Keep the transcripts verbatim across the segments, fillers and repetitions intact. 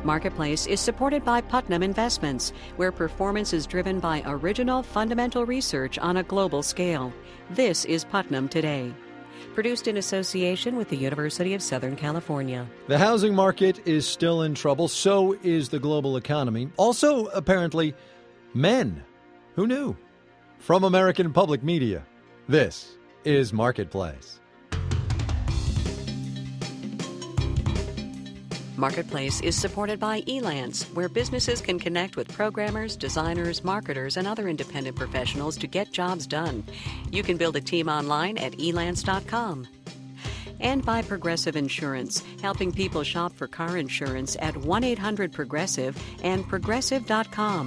Marketplace is supported by Putnam Investments, where performance is driven by original fundamental research on a global scale. This is Putnam Today. Produced in association with the University of Southern California. The housing market is still in trouble. So is the global economy. Also, apparently, men. Who knew? From American Public Media, this is Marketplace. Marketplace is supported by Elance, where businesses can connect with programmers, designers, marketers, and other independent professionals to get jobs done. You can build a team online at elance dot com. And by Progressive Insurance, helping people shop for car insurance at one eight hundred progressive and progressive dot com.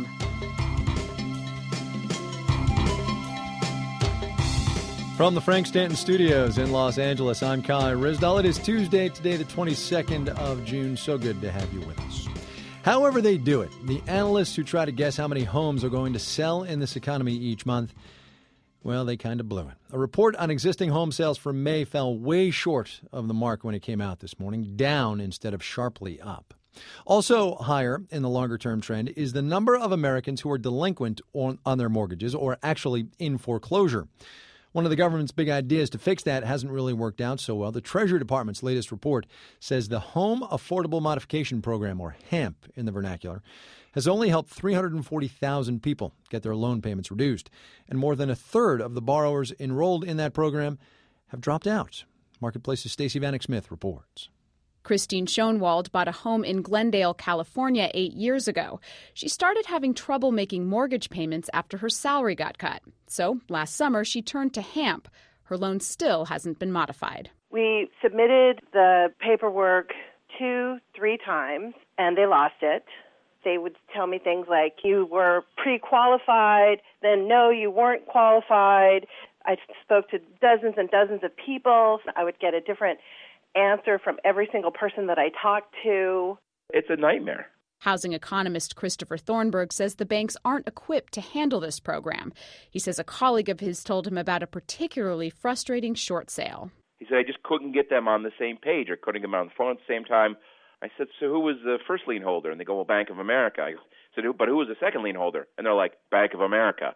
From the Frank Stanton Studios in Los Angeles, I'm Kai Ryssdal. It is Tuesday, today the twenty-second of June. So good to have you with us. However they do it, the analysts who try to guess how many homes are going to sell in this economy each month, well, they kind of blew it. A report on existing home sales for May fell way short of the mark when it came out this morning, down instead of sharply up. Also higher in the longer-term trend is the number of Americans who are delinquent on, on their mortgages or actually in foreclosure. One of the government's big ideas to fix that hasn't really worked out so well. The Treasury Department's latest report says the Home Affordable Modification Program, or HAMP in the vernacular, has only helped three hundred forty thousand people get their loan payments reduced. And more than a third of the borrowers enrolled in that program have dropped out. Marketplace's Stacey Vanek Smith reports. Christine Schoenwald bought a home in Glendale, California, eight years ago. She started having trouble making mortgage payments after her salary got cut. So last summer, she turned to HAMP. Her loan still hasn't been modified. We submitted the paperwork two, three times, and they lost it. They would tell me things like, you were pre-qualified, then no, you weren't qualified. I spoke to dozens and dozens of people. I would get a different answer from every single person that I talked to. It's a nightmare. Housing economist Christopher Thornburg says the banks aren't equipped to handle this program. He says a colleague of his told him about a particularly frustrating short sale. He said, I just couldn't get them on the same page or couldn't get them on the phone at the same time. I said, so who was the first lien holder? And they go, well, Bank of America. I said, but who was the second lien holder? And they're like, Bank of America.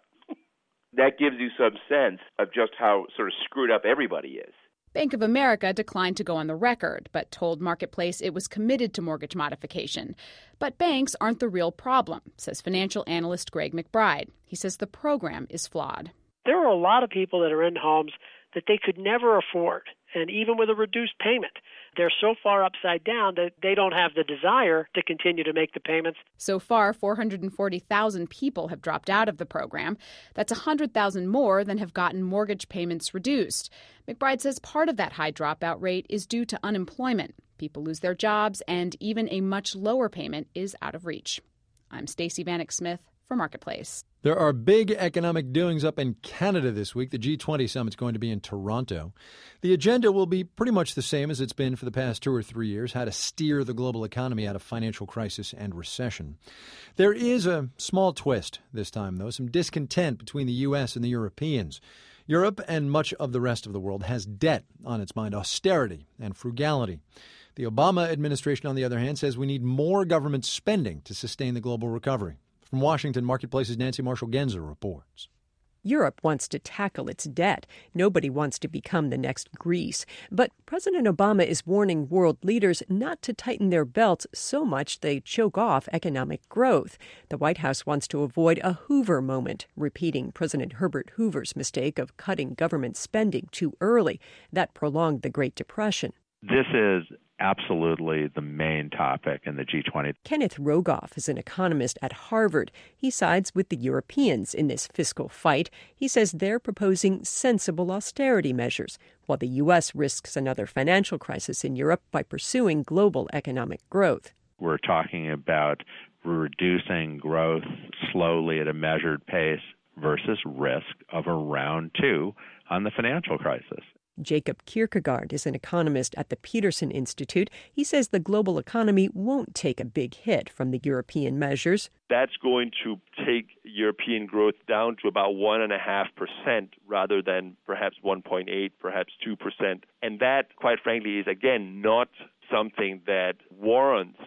That gives you some sense of just how sort of screwed up everybody is. Bank of America declined to go on the record, but told Marketplace it was committed to mortgage modification. But banks aren't the real problem, says financial analyst Greg McBride. He says the program is flawed. There are a lot of people that are in homes that they could never afford, and even with a reduced payment, they're so far upside down that they don't have the desire to continue to make the payments. So far, four hundred forty thousand people have dropped out of the program. That's one hundred thousand more than have gotten mortgage payments reduced. McBride says part of that high dropout rate is due to unemployment. People lose their jobs, and even a much lower payment is out of reach. I'm Stacey Vanek Smith for Marketplace. There are big economic doings up in Canada this week. The G twenty summit's going to be in Toronto. The agenda will be pretty much the same as it's been for the past two or three years, how to steer the global economy out of financial crisis and recession. There is a small twist this time, though, some discontent between the U S and the Europeans. Europe and much of the rest of the world has debt on its mind, austerity and frugality. The Obama administration, on the other hand, says we need more government spending to sustain the global recovery. From Washington, Marketplace's Nancy Marshall-Genzer reports. Europe wants to tackle its debt. Nobody wants to become the next Greece. But President Obama is warning world leaders not to tighten their belts so much they choke off economic growth. The White House wants to avoid a Hoover moment, repeating President Herbert Hoover's mistake of cutting government spending too early. That prolonged the Great Depression. This is absolutely the main topic in the G twenty. Kenneth Rogoff is an economist at Harvard. He sides with the Europeans in this fiscal fight. He says they're proposing sensible austerity measures, while the U S risks another financial crisis in Europe by pursuing global economic growth. We're talking about reducing growth slowly at a measured pace versus risk of a round two on the financial crisis. Jacob Kierkegaard is an economist at the Peterson Institute. He says the global economy won't take a big hit from the European measures. That's going to take European growth down to about one point five percent rather than perhaps one point eight, perhaps two percent. And that, quite frankly, is, again, not something that warrants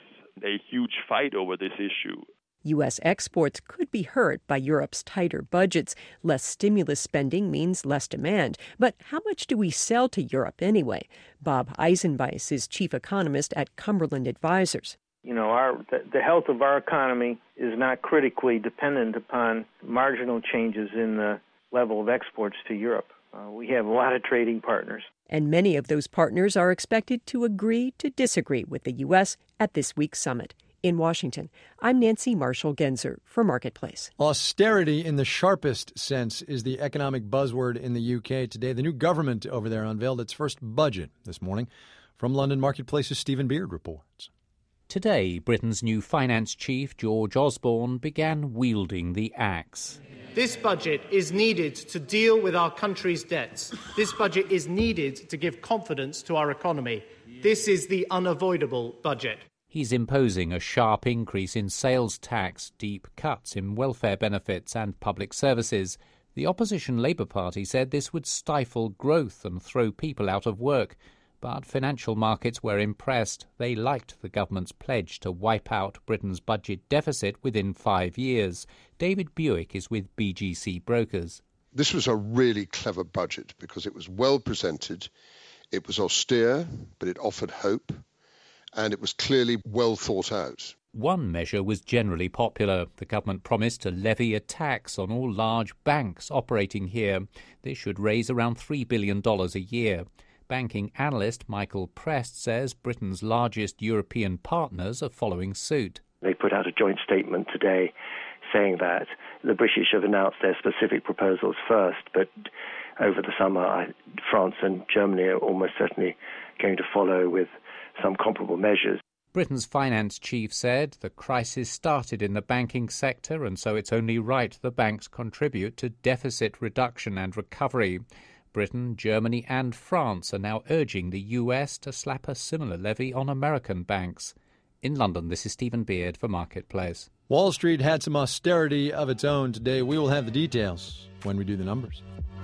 a huge fight over this issue. U S exports could be hurt by Europe's tighter budgets. Less stimulus spending means less demand. But how much do we sell to Europe anyway? Bob Eisenbeis is chief economist at Cumberland Advisors. You know, our the, the health of our economy is not critically dependent upon marginal changes in the level of exports to Europe. Uh, we have a lot of trading partners. And many of those partners are expected to agree to disagree with the U S at this week's summit. In Washington, I'm Nancy Marshall-Genzer for Marketplace. Austerity in the sharpest sense is the economic buzzword in the U K today. The new government over there unveiled its first budget this morning. From London Marketplace's Stephen Beard reports. Today, Britain's new finance chief, George Osborne, began wielding the axe. This budget is needed to deal with our country's debts. This budget is needed to give confidence to our economy. This is the unavoidable budget. He's imposing a sharp increase in sales tax, deep cuts in welfare benefits and public services. The opposition Labour Party said this would stifle growth and throw people out of work. But financial markets were impressed. They liked the government's pledge to wipe out Britain's budget deficit within five years. David Buick is with B G C Brokers. This was a really clever budget because it was well presented, it was austere, but it offered hope, and it was clearly well thought out. One measure was generally popular. The government promised to levy a tax on all large banks operating here. This should raise around three billion dollars a year. Banking analyst Michael Prest says Britain's largest European partners are following suit. They put out a joint statement today saying that the British have announced their specific proposals first, but over the summer, France and Germany are almost certainly going to follow with some comparable measures. Britain's finance chief said the crisis started in the banking sector, and so it's only right the banks contribute to deficit reduction and recovery. Britain, Germany and France are now urging the U S to slap a similar levy on American banks. In London, this is Stephen Beard for Marketplace. Wall Street had some austerity of its own today. We will have the details when we do the numbers.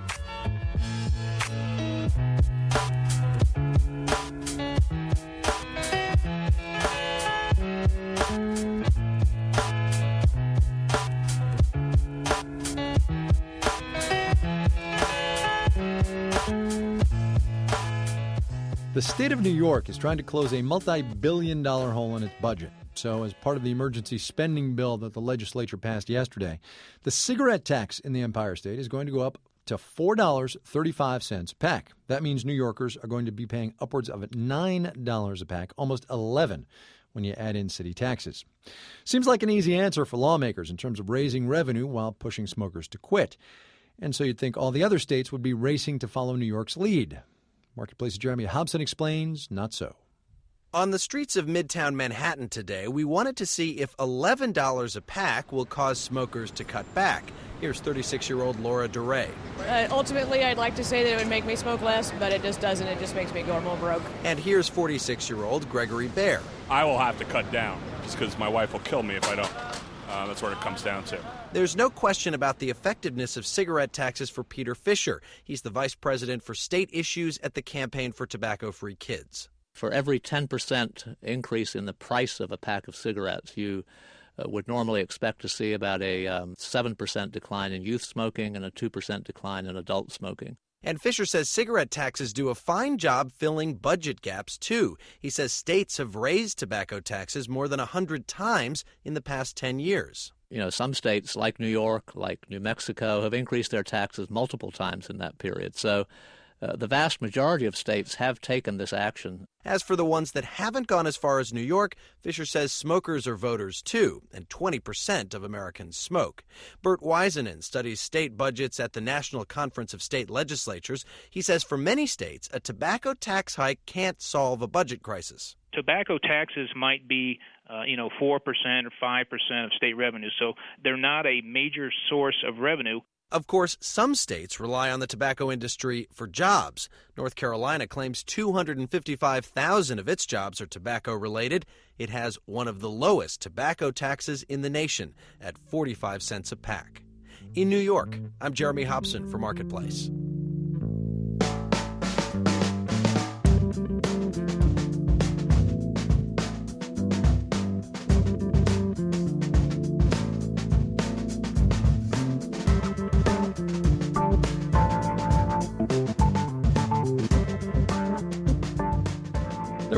The state of New York is trying to close a multi-billion dollar hole in its budget. So as part of the emergency spending bill that the legislature passed yesterday, the cigarette tax in the Empire State is going to go up to four dollars and thirty-five cents a pack. That means New Yorkers are going to be paying upwards of nine dollars a pack, almost eleven dollars when you add in city taxes. Seems like an easy answer for lawmakers in terms of raising revenue while pushing smokers to quit. And so you'd think all the other states would be racing to follow New York's lead. Marketplace's Jeremy Hobson explains, not so. On the streets of Midtown Manhattan today, we wanted to see if eleven dollars a pack will cause smokers to cut back. Here's thirty-six-year-old Laura DeRay. Uh, ultimately, I'd like to say that it would make me smoke less, but it just doesn't. It just makes me go more broke. And here's forty-six-year-old Gregory Bear. I will have to cut down, just because my wife will kill me if I don't. Uh, that's what it comes down to. There's no question about the effectiveness of cigarette taxes for Peter Fisher. He's the vice president for state issues at the Campaign for Tobacco-Free Kids. For every ten percent increase in the price of a pack of cigarettes, you uh, would normally expect to see about a um, seven percent decline in youth smoking and a two percent decline in adult smoking. And Fisher says cigarette taxes do a fine job filling budget gaps, too. He says states have raised tobacco taxes more than one hundred times in the past ten years. You know, some states like New York, like New Mexico, have increased their taxes multiple times in that period. So uh, the vast majority of states have taken this action. As for the ones that haven't gone as far as New York, Fisher says smokers are voters, too, and twenty percent of Americans smoke. Bert Wiseman studies state budgets at the National Conference of State Legislatures. He says for many states, a tobacco tax hike can't solve a budget crisis. Tobacco taxes might be, uh, you know, four percent or five percent of state revenue, so they're not a major source of revenue. Of course, some states rely on the tobacco industry for jobs. North Carolina claims two hundred fifty-five thousand of its jobs are tobacco-related. It has one of the lowest tobacco taxes in the nation at forty-five cents a pack. In New York, I'm Jeremy Hobson for Marketplace.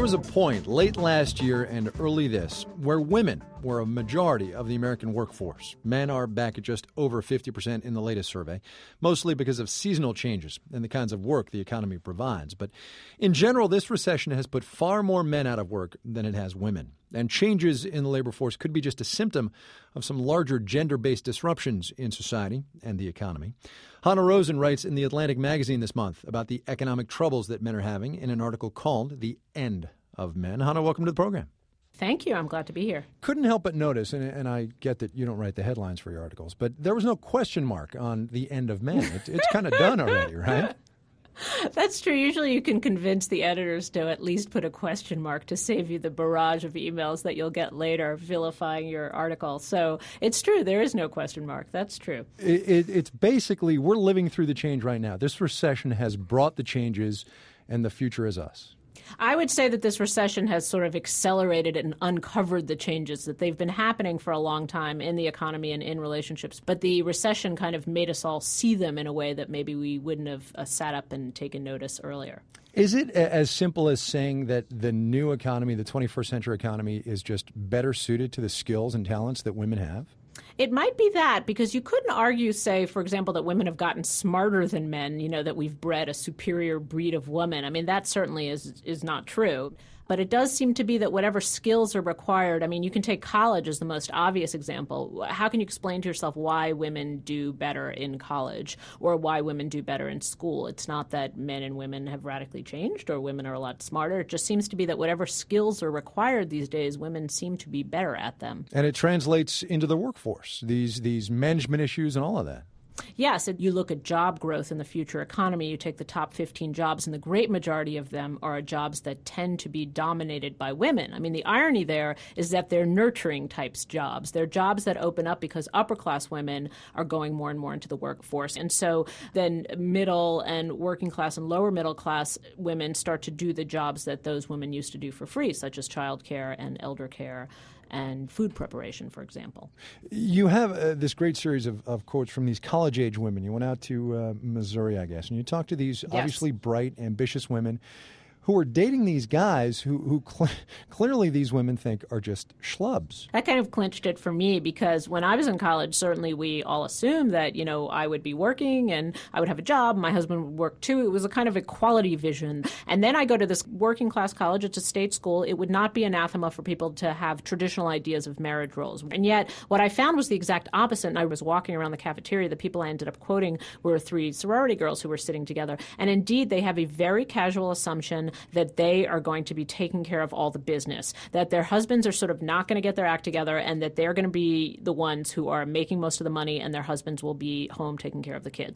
was a point late last year and early this where women were a majority of the American workforce. Men are back at just over fifty percent in the latest survey, mostly because of seasonal changes and the kinds of work the economy provides. But in general, this recession has put far more men out of work than it has women. And changes in the labor force could be just a symptom of some larger gender-based disruptions in society and the economy. Hannah Rosen writes in The Atlantic magazine this month about the economic troubles that men are having in an article called The End of Men. Hannah, welcome to the program. Thank you. I'm glad to be here. Couldn't help but notice, and, and I get that you don't write the headlines for your articles, but there was no question mark on the end of men. It, it's kind of done already, right? That's true. Usually you can convince the editors to at least put a question mark to save you the barrage of emails that you'll get later vilifying your article. So it's true. There is no question mark. That's true. It, it, it's basically we're living through the change right now. This recession has brought the changes, and the future is us. I would say that this recession has sort of accelerated and uncovered the changes that they've been happening for a long time in the economy and in relationships. But the recession kind of made us all see them in a way that maybe we wouldn't have uh, sat up and taken notice earlier. Is it as simple as saying that the new economy, the twenty-first century economy, is just better suited to the skills and talents that women have? It might be that, because you couldn't argue, say, for example, that women have gotten smarter than men, you know, that we've bred a superior breed of woman. I mean, that certainly is is not true. But it does seem to be that whatever skills are required, I mean, you can take college as the most obvious example. How can you explain to yourself why women do better in college or why women do better in school? It's not that men and women have radically changed or women are a lot smarter. It just seems to be that whatever skills are required these days, women seem to be better at them. And it translates into the workforce, these these management issues and all of that. Yes, if you look at job growth in the future economy, you take the top fifteen jobs, and the great majority of them are jobs that tend to be dominated by women. I mean, the irony there is that they're nurturing types jobs. They're jobs that open up because upper-class women are going more and more into the workforce. And so then middle and working class and lower middle class women start to do the jobs that those women used to do for free, such as childcare and elder care and food preparation, for example. You have uh, this great series of, of quotes from these college-age women. You went out to uh, Missouri, I guess, and you talked to these yes. obviously bright, ambitious women who are dating these guys who, who cl- clearly these women think are just schlubs. That kind of clinched it for me, because when I was in college, certainly we all assumed that, you know, I would be working and I would have a job. My husband would work too. It was a kind of equality vision. And then I go to this working class college. It's a state school. It would not be anathema for people to have traditional ideas of marriage roles. And yet what I found was the exact opposite. And I was walking around the cafeteria. The people I ended up quoting were three sorority girls who were sitting together. And indeed, they have a very casual assumption that they are going to be taking care of all the business, that their husbands are sort of not going to get their act together, and that they're going to be the ones who are making most of the money, and their husbands will be home taking care of the kids.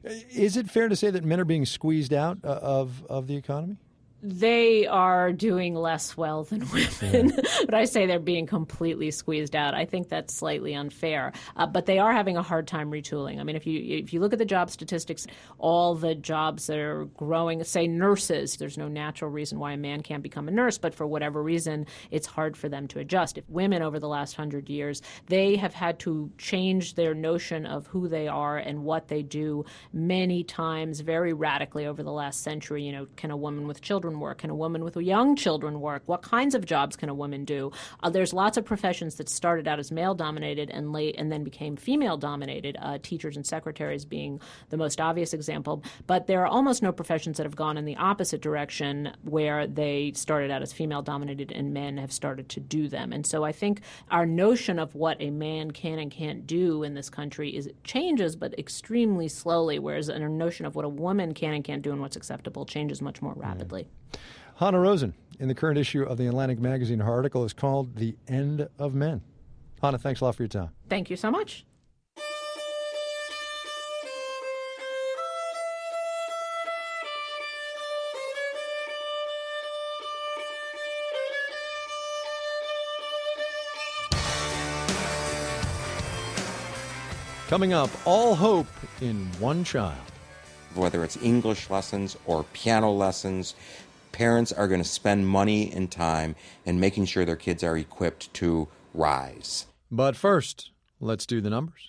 Is it fair to say that men are being squeezed out uh, of, of the economy? They are doing less well than women, yeah. But I say they're being completely squeezed out. I think that's slightly unfair. Uh, but they are having a hard time retooling. I mean, if you if you look at the job statistics, all the jobs that are growing, say nurses, there's no natural reason why a man can't become a nurse, but for whatever reason, it's hard for them to adjust. If women over the last hundred years, they have had to change their notion of who they are and what they do many times, very radically over the last century. You know, can a woman with children work? Can a woman with young children work? What kinds of jobs can a woman do? Uh, there's lots of professions that started out as male-dominated and late and then became female-dominated, uh, teachers and secretaries being the most obvious example. But there are almost no professions that have gone in the opposite direction, where they started out as female-dominated and men have started to do them. And so I think our notion of what a man can and can't do in this country is it changes, but extremely slowly, whereas our notion of what a woman can and can't do and what's acceptable changes much more rapidly. Mm. Hannah Rosen, in the current issue of the Atlantic magazine, her article is called The End of Men. Hannah, thanks a lot for your time. Thank you so much. Coming up, all hope in one child. Whether it's English lessons or piano lessons, parents are going to spend money and time in making sure their kids are equipped to rise. But first, let's do the numbers.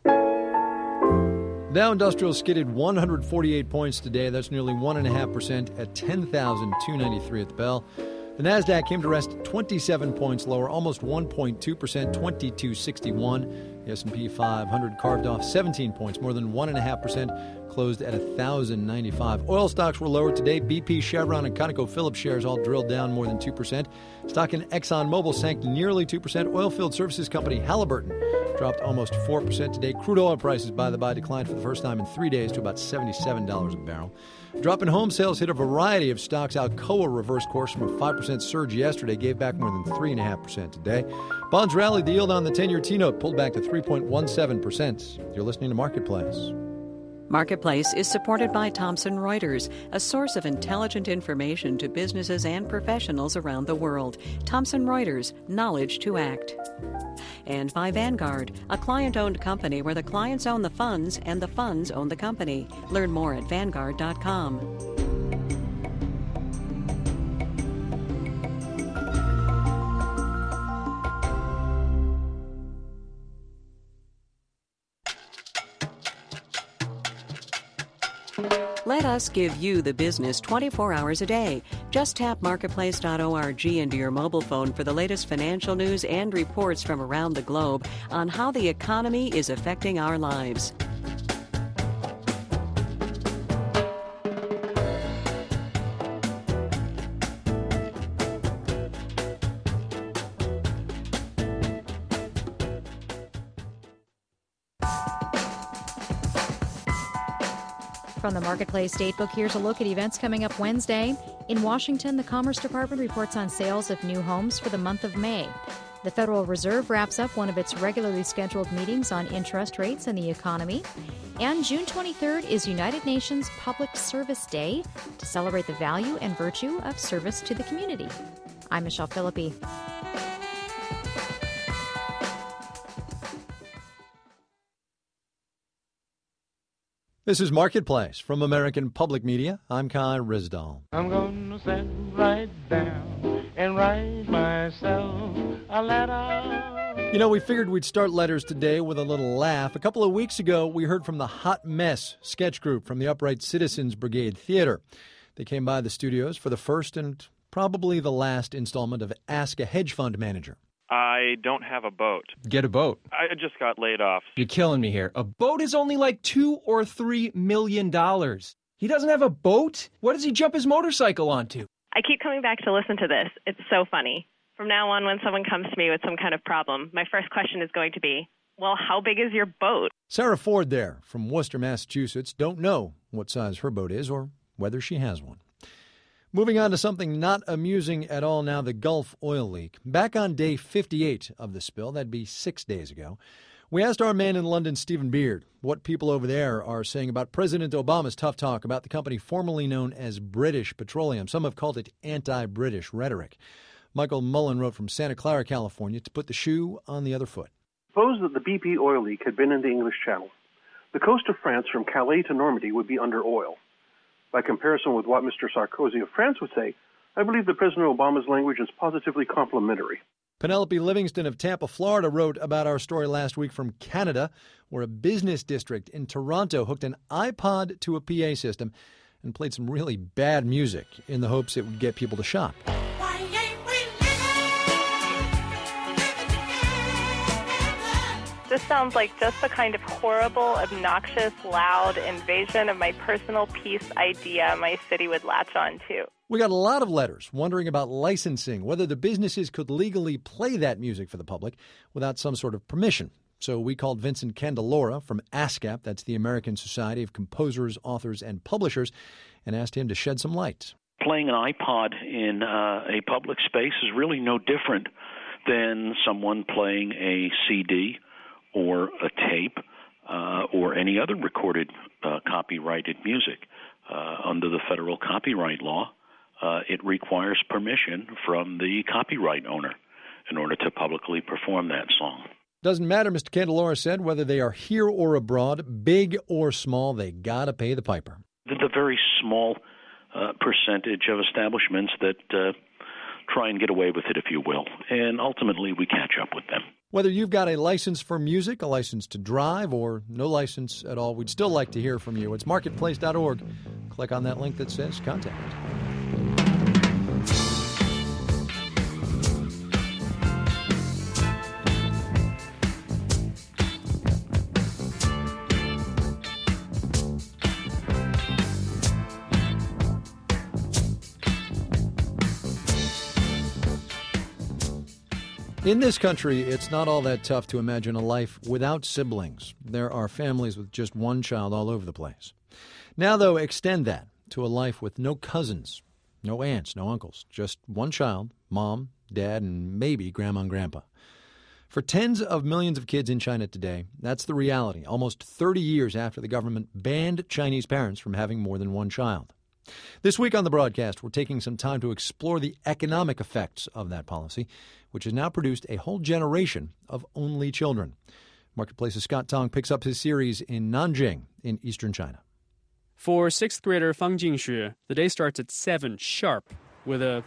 Dow Industrial skidded one hundred forty-eight points today. That's nearly one point five percent at ten thousand two hundred ninety-three at the bell. The Nasdaq came to rest twenty-seven points lower, almost one point two percent, twenty-two sixty-one. The S and P five hundred carved off seventeen points, more than one point five percent, closed at one thousand ninety-five. Oil stocks were lower today. B P, Chevron, and ConocoPhillips shares all drilled down more than two percent. Stock in ExxonMobil sank nearly two percent. Oilfield services company Halliburton dropped almost four percent today. Crude oil prices, by the by, declined for the first time in three days to about seventy-seven dollars a barrel. Drop in home sales hit a variety of stocks. Alcoa reversed course from a five percent surge yesterday, gave back more than three point five percent today. Bonds rallied. The yield on the ten-year T-note pulled back to three point one seven percent. You're listening to Marketplace. Marketplace is supported by Thomson Reuters, a source of intelligent information to businesses and professionals around the world. Thomson Reuters, knowledge to act. And by Vanguard, a client-owned company where the clients own the funds and the funds own the company. Learn more at Vanguard dot com. Let us give you the business twenty-four hours a day. Just tap marketplace dot org into your mobile phone for the latest financial news and reports from around the globe on how the economy is affecting our lives. From the Marketplace Datebook, here's a look at events coming up Wednesday. In Washington, the Commerce Department reports on sales of new homes for the month of May. The Federal Reserve wraps up one of its regularly scheduled meetings on interest rates and the economy. And June twenty-third is United Nations Public Service Day to celebrate the value and virtue of service to the community. I'm Michelle Philippi. This is Marketplace from American Public Media. I'm Kai Rizdal. I'm going to sit right down and write myself a letter. You know, we figured we'd start letters today with a little laugh. A couple of weeks ago, we heard from the Hot Mess sketch group from the Upright Citizens Brigade Theater. They came by the studios for the first and probably the last installment of Ask a Hedge Fund Manager. I don't have a boat. Get a boat. I just got laid off. You're killing me here. A boat is only like two or three million dollars. He doesn't have a boat? What does he jump his motorcycle onto? I keep coming back to listen to this. It's so funny. From now on, when someone comes to me with some kind of problem, my first question is going to be, well, how big is your boat? Sarah Ford there from Worcester, Massachusetts. Don't know what size her boat is or whether she has one. Moving on to something not amusing at all now, the Gulf oil leak. Back on day fifty-eight of the spill, that'd be six days ago, we asked our man in London, Stephen Beard, what people over there are saying about President Obama's tough talk about the company formerly known as British Petroleum. Some have called it anti-British rhetoric. Michael Mullen wrote from Santa Clara, California, to put the shoe on the other foot. Suppose that the B P oil leak had been in the English Channel. The coast of France from Calais to Normandy would be under oil. By comparison with what Mister Sarkozy of France would say, I believe that President Obama's language is positively complimentary. Penelope Livingston of Tampa, Florida, wrote about our story last week from Canada, where a business district in Toronto hooked an iPod to a P A system and played some really bad music in the hopes it would get people to shop. This sounds like just the kind of horrible, obnoxious, loud invasion of my personal peace idea my city would latch on to. We got a lot of letters wondering about licensing, whether the businesses could legally play that music for the public without some sort of permission. So we called Vincent Candelora from ASCAP, that's the American Society of Composers, Authors, and Publishers, and asked him to shed some light. Playing an iPod in uh, a public space is really no different than someone playing a C D or a tape, uh, or any other recorded uh, copyrighted music. Uh, under the federal copyright law, uh, it requires permission from the copyright owner in order to publicly perform that song. Doesn't matter, Mister Candelora said, whether they are here or abroad, big or small, they gotta pay the piper. The, the very small uh, percentage of establishments that uh, try and get away with it, if you will, and ultimately we catch up with them. Whether you've got a license for music, a license to drive, or no license at all, we'd still like to hear from you. It's marketplace dot org. Click on that link that says Contact. In this country, it's not all that tough to imagine a life without siblings. There are families with just one child all over the place. Now, though, extend that to a life with no cousins, no aunts, no uncles, just one child, mom, dad, and maybe grandma and grandpa. For tens of millions of kids in China today, that's the reality, almost thirty years after the government banned Chinese parents from having more than one child. This week on the broadcast, we're taking some time to explore the economic effects of that policy, which has now produced a whole generation of only children. Marketplace's Scott Tong picks up his series in Nanjing in eastern China. For sixth grader Fang Jingxue, the day starts at seven sharp with a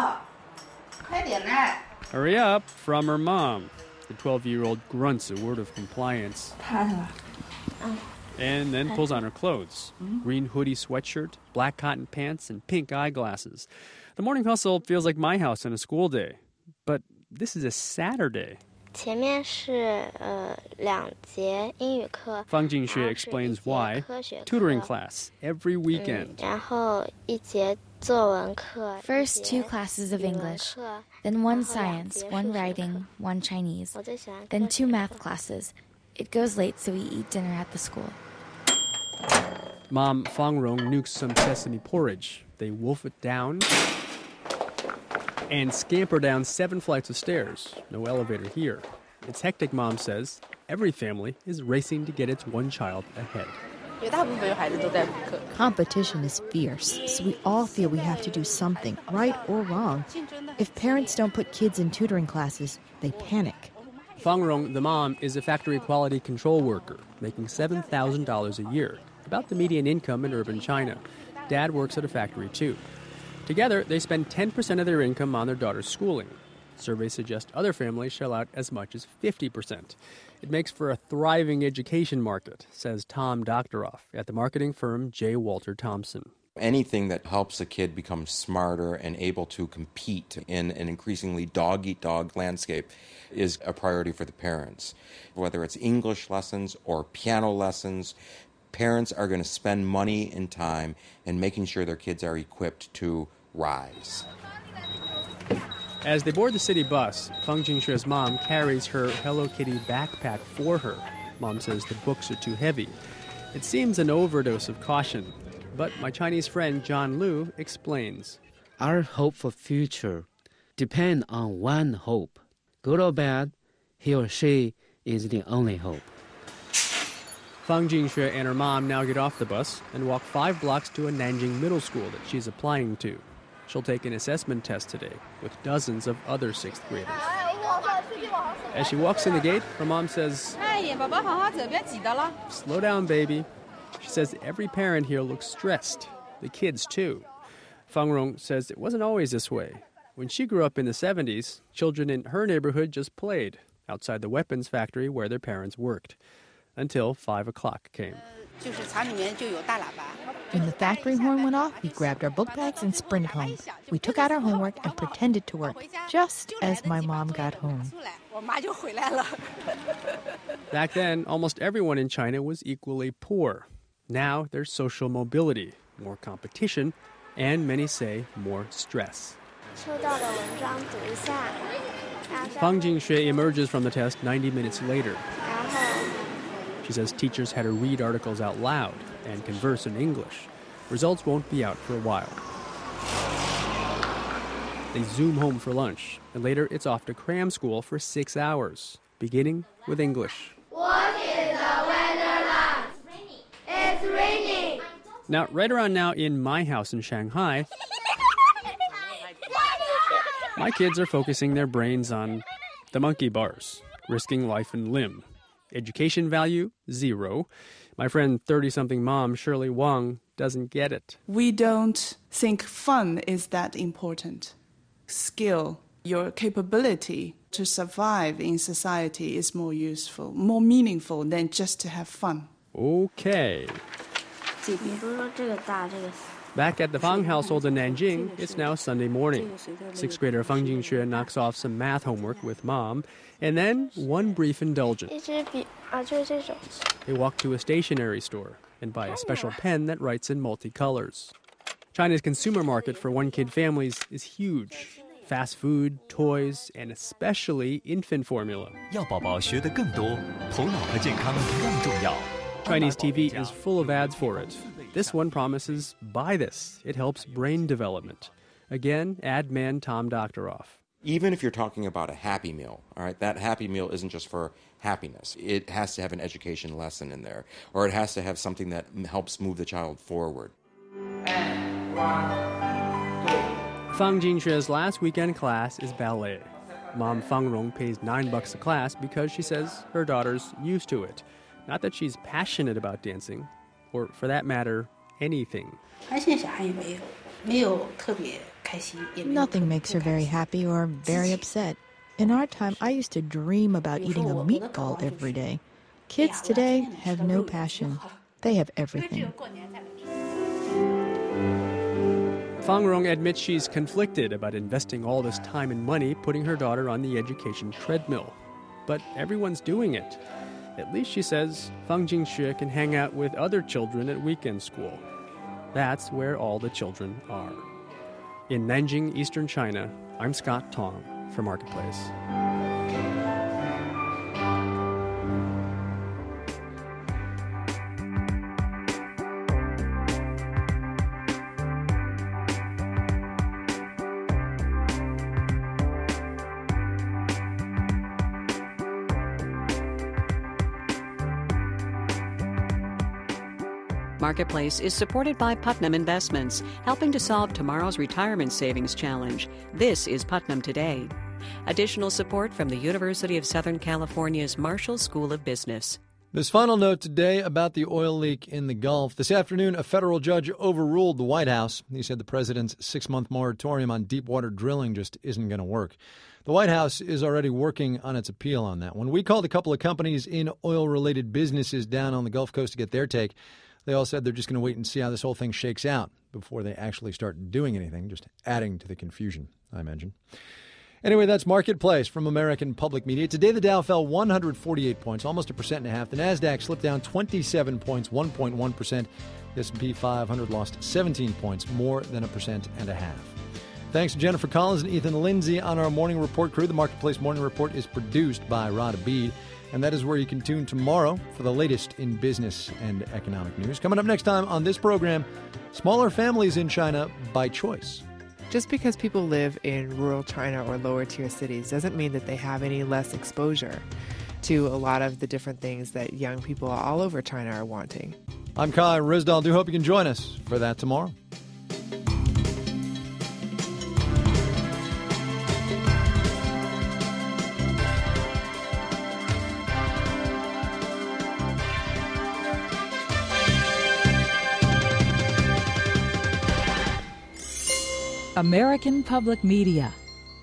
hurry up from her mom. The twelve-year-old grunts a word of compliance and then pulls on her clothes. Green hoodie sweatshirt, black cotton pants, and pink eyeglasses. The morning hustle feels like my house on a school day. But this is a Saturday. Fang Jingxue explains why. Tutoring class every weekend. First two classes of English, then one science, one writing, one Chinese, then two math classes. It goes late, so we eat dinner at the school. Mom Fang Rong nukes some sesame porridge. They wolf it down and scamper down seven flights of stairs. No elevator here. It's hectic, Mom says. Every family is racing to get its one child ahead. Competition is fierce, so we all feel we have to do something, right or wrong. If parents don't put kids in tutoring classes, they panic. Fang Rong, the mom, is a factory quality control worker, making seven thousand dollars a year, about the median income in urban China. Dad works at a factory, too. Together, they spend ten percent of their income on their daughter's schooling. Surveys suggest other families shell out as much as fifty percent. It makes for a thriving education market, says Tom Doctoroff at the marketing firm J. Walter Thompson. Anything that helps a kid become smarter and able to compete in an increasingly dog-eat-dog landscape is a priority for the parents. Whether it's English lessons or piano lessons, parents are going to spend money and time in making sure their kids are equipped to rise. As they board the city bus, Fang Jingxue's mom carries her Hello Kitty backpack for her. Mom says the books are too heavy. It seems an overdose of caution. But my Chinese friend John Liu explains. Our hope for future depends on one hope. Good or bad, he or she is the only hope. Fang Jingxue and her mom now get off the bus and walk five blocks to a Nanjing middle school that she's applying to. She'll take an assessment test today with dozens of other sixth graders. As she walks in the gate, her mom says, "Slow down, baby." She says every parent here looks stressed, the kids too. Fang Rong says it wasn't always this way. When she grew up in the seventies, children in her neighborhood just played outside the weapons factory where their parents worked, until five o'clock came. When the factory horn went off, we grabbed our book bags and sprinted home. We took out our homework and pretended to work, just as my mom got home. Back then, almost everyone in China was equally poor. Now there's social mobility, more competition, and many say more stress. Fang Jingxue emerges from the test ninety minutes later. She says teachers had her read articles out loud and converse in English. Results won't be out for a while. They zoom home for lunch, and later it's off to cram school for six hours, beginning with English. What is the weather like? It's raining. Now, right around now in my house in Shanghai, my kids are focusing their brains on the monkey bars, risking life and limb. Education value, zero. My friend thirty-something mom, Shirley Wang, doesn't get it. We don't think fun is that important. Skill, your capability to survive in society is more useful, more meaningful than just to have fun. Okay. Back at the Fang household in Nanjing, it's now Sunday morning. Sixth grader Fang Jingxue knocks off some math homework with mom, and then one brief indulgence. They walk to a stationery store and buy a special pen that writes in multicolors. China's consumer market for one-kid families is huge. fast food, toys, and especially infant formula. 要宝宝学得更多，头脑和健康更重要。 Chinese T V is full of ads for it. This one promises, buy this. It helps brain development. Again, ad man Tom Doctoroff. Even if you're talking about a Happy Meal, all right, that Happy Meal isn't just for happiness. It has to have an education lesson in there, or it has to have something that helps move the child forward. Fang Jinxue's last weekend class is ballet. Mom Fang Rong pays nine bucks a class because she says her daughter's used to it. Not that she's passionate about dancing, or for that matter, anything. Nothing makes her very happy or very upset. In our time, I used to dream about eating a meatball every day. Kids today have no passion. They have everything. Fang Rong admits she's conflicted about investing all this time and money putting her daughter on the education treadmill. But everyone's doing it. At least, she says, Fang Jinxue can hang out with other children at weekend school. That's where all the children are. In Nanjing, eastern China, I'm Scott Tong for Marketplace. Marketplace is supported by Putnam Investments, helping to solve tomorrow's retirement savings challenge. This is Putnam Today. Additional support from the University of Southern California's Marshall School of Business. This final note today about the oil leak in the Gulf. This afternoon, a federal judge overruled the White House. He said the president's six-month moratorium on deep-water drilling just isn't going to work. The White House is already working on its appeal on that. When we called a couple of companies in oil-related businesses down on the Gulf Coast to get their take, they all said they're just going to wait and see how this whole thing shakes out before they actually start doing anything, just adding to the confusion, I imagine. Anyway, that's Marketplace from American Public Media. Today, the Dow fell one hundred forty-eight points, almost a percent and a half. The NASDAQ slipped down twenty-seven points, one point one percent. The S and P five hundred lost seventeen points, more than a percent and a half. Thanks to Jennifer Collins and Ethan Lindsay on our Morning Report crew. The Marketplace Morning Report is produced by Rod Abid. And that is where you can tune tomorrow for the latest in business and economic news. Coming up next time on this program, smaller families in China by choice. Just because people live in rural China or lower tier cities doesn't mean that they have any less exposure to a lot of the different things that young people all over China are wanting. I'm Kai Ryssdal. Do hope you can join us for that tomorrow. American Public Media.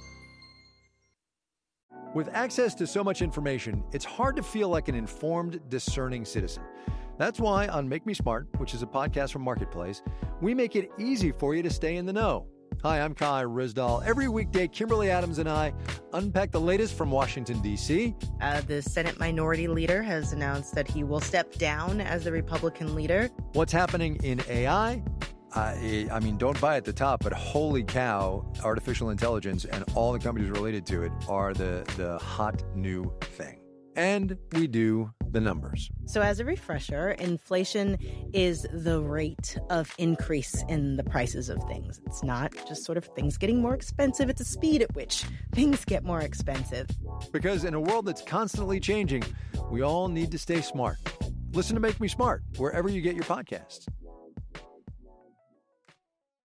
With access to so much information, it's hard to feel like an informed, discerning citizen. That's why on Make Me Smart, which is a podcast from Marketplace, we make it easy for you to stay in the know. Hi, I'm Kai Ryssdal. Every weekday, Kimberly Adams and I unpack the latest from Washington, D C Uh, the Senate Minority Leader has announced that he will step down as the Republican leader. What's happening in A I? I, I mean, don't buy at the top, but holy cow, artificial intelligence and all the companies related to it are the, the hot new thing. And we do the numbers. So as a refresher, inflation is the rate of increase in the prices of things. It's not just sort of things getting more expensive. It's the speed at which things get more expensive. Because in a world that's constantly changing, we all need to stay smart. Listen to Make Me Smart wherever you get your podcasts.